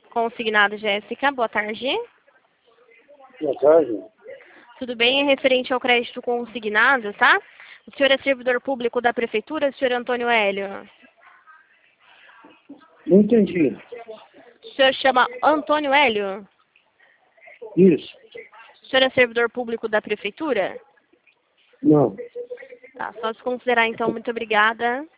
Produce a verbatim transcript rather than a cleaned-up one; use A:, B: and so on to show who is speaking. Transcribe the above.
A: Consignado, Jéssica. Boa tarde.
B: Boa tarde.
A: Tudo bem? É referente ao crédito consignado, tá? O senhor é servidor público da Prefeitura, senhor Antônio Hélio?
B: Não entendi.
A: O senhor chama Antônio Hélio?
B: Isso.
A: O senhor é servidor público da Prefeitura?
B: Não.
A: Tá, só desconsiderar então. Muito obrigada.